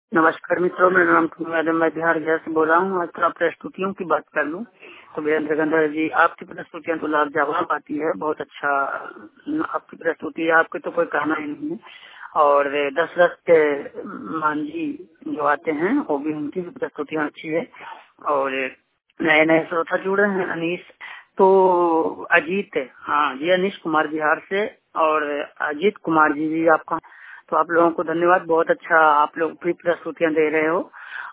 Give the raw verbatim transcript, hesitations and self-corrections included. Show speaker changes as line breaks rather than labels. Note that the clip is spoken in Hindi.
नमस्कार मित्रों, मेरा नाम टूनू यादव, मैं बिहार गया से बोल रहा हूँ। आज थोड़ा प्रस्तुतियों की बात कर लूँ तो वीरेंद्र गंधर जी, आपकी प्रस्तुतियाँ तो लाजवाब आती है, बहुत अच्छा आपकी प्रस्तुति है, आपके तो कोई कहना ही नहीं है। और दशरथ के मांझी जो आते हैं वो भी, उनकी भी प्रस्तुतियाँ अच्छी है। और नए नए श्रोता जुड़े हैं, अनीश तो अजीत, हाँ जी, अनीश कुमार बिहार से, और अजीत कुमार जी भी आपका, तो आप लोगों को धन्यवाद। बहुत अच्छा आप लोग भी प्रस्तुतियाँ दे रहे हो।